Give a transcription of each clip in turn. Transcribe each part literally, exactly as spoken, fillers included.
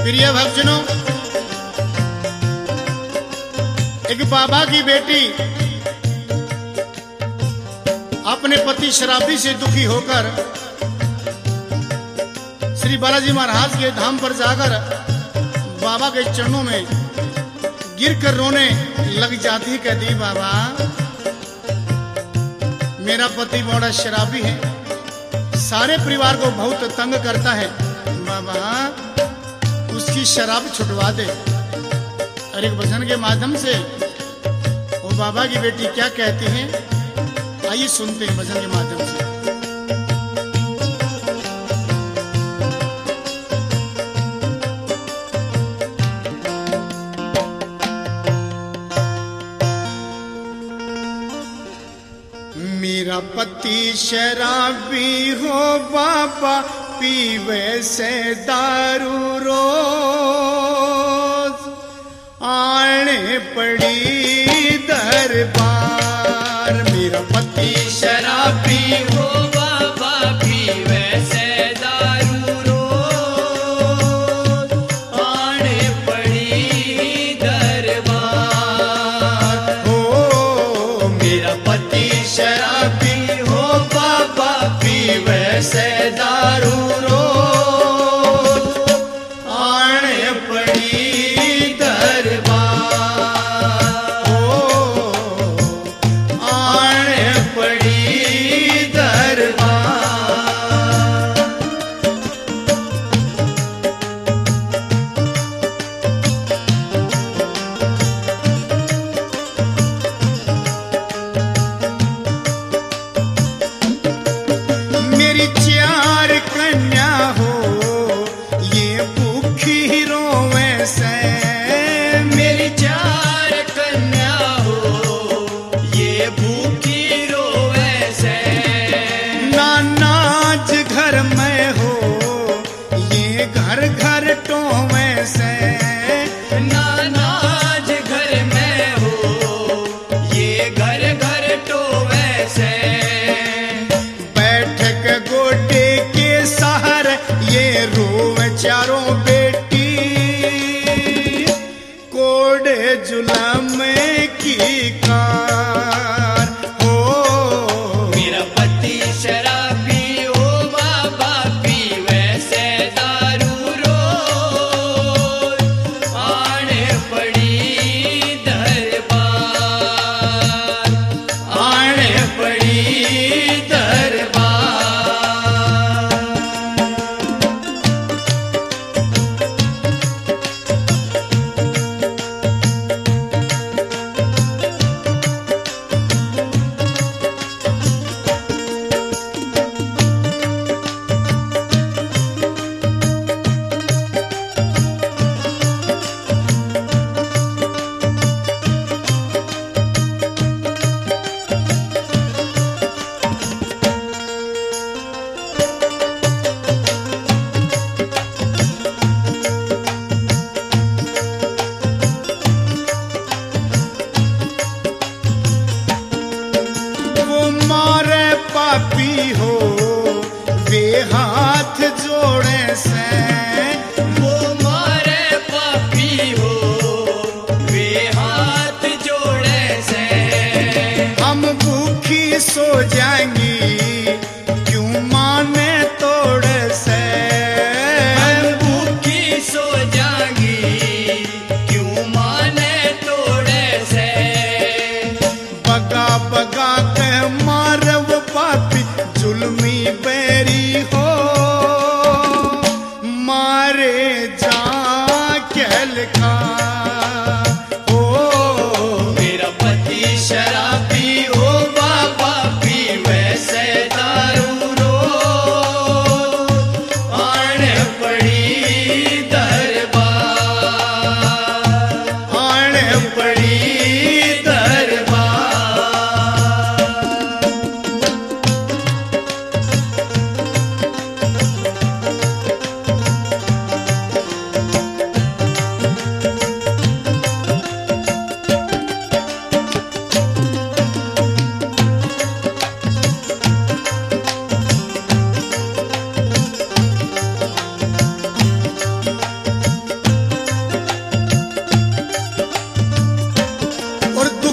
प्रिय भक्तजनों, एक बाबा की बेटी अपने पति शराबी से दुखी होकर श्री बालाजी महाराज के धाम पर जाकर बाबा के चरणों में गिरकर रोने लग जाती। कहती बाबा मेरा पति बड़ा शराबी है, सारे परिवार को बहुत तंग करता है, बाबा उसकी शराब छुटवा दे। और एक भजन के माध्यम से वो बाबा की बेटी क्या कहती है, आइए सुनते हैं भजन के माध्यम से। मेरा पति शराबी हो बाबा, पीवे से दारू रोज, आने पड़ी दरबार। मेरा पति शराबी हो बाबा, पीवे से दारू रोज, आने पड़ी दरबार। हो मेरा पति शराबी हो बाबा, पीवे से दारू रोज, आने पड़ी दरबार। हो आने पड़ी दरबार। मेरी चार कन्या हो, ये भूखी रोवे से। मेरी चार कन्या हो, ये भूखी रोवे से। नानाज घर में हो, ये घर घर टोवे से। नानाज घर में हो, ये घर घर टोवे से। बैठक गोटे के सहार ये रोवे चारों बेटी, कोड़े जुलम की कार। हो मेरा पति शराबी हो बाबा, पीवे से दारू रोज, आने पड़ी दरबार। आने पड़ी दरबार।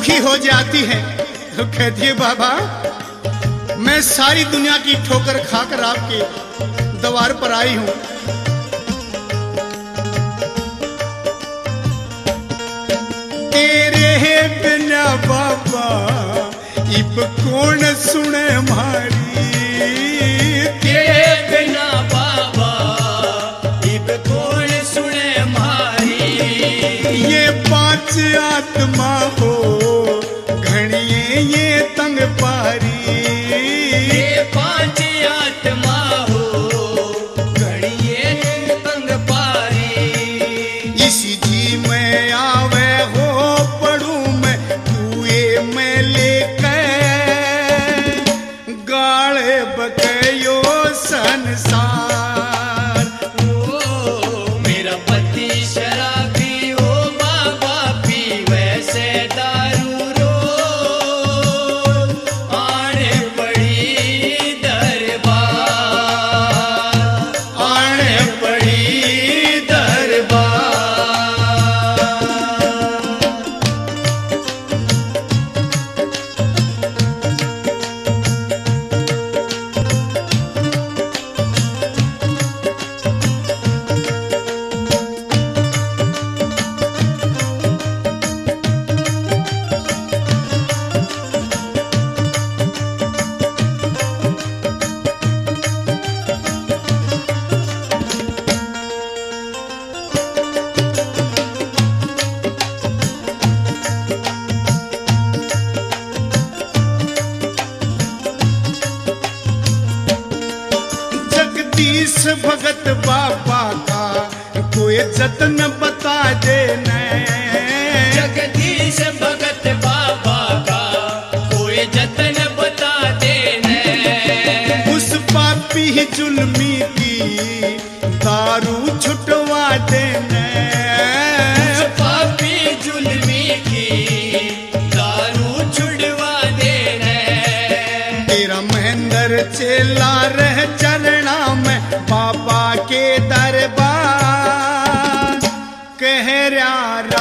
दुखी हो जाती है तो कहती है बाबा मैं सारी दुनिया की ठोकर खाकर आपके द्वार पर आई हूं। तेरे बिना बाबा इब कौन सुने मारी, तेरे बिना बाबा इब कौन सुने मारी। ये पांच आत्मा हो घड़िए ये तंग पारी, ये पांच आत्मा हो घड़िए तंग पारी। इसी जी में आवे हो पड़ू मैं कुएं में लेकर गाले बकयो संसार। ओ मेरा पति शराबी हो बाबा पीवे से दारू रोज, आने पड़ी दरबार, आने पड़ी दरबार। जगदीश भगत बाबा का कोई जतन बता देना, जगदीश भगत बाबा का कोई जतन बता देने। उस पापी जुल्मी की दारू छुटवा देना, उस पापी जुल्मी की दारू छुड़वा देने। तेरा महेंद्र चेला रह चरणा में बाबा के दरबार, कह रहा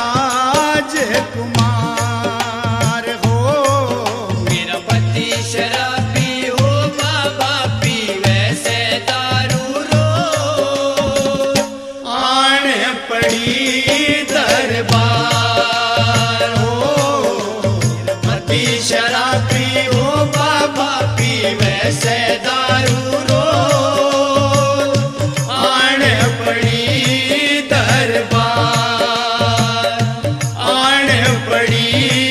राजकुमार हो। मेरा पति शराबी हो बाबा पीवे से दारू रोज, आने पड़ी दरबार हो। मेरा पति शराबी हो बाबा पीवे से दारू रोज, आने पड़ी दरबार, आने पड़ी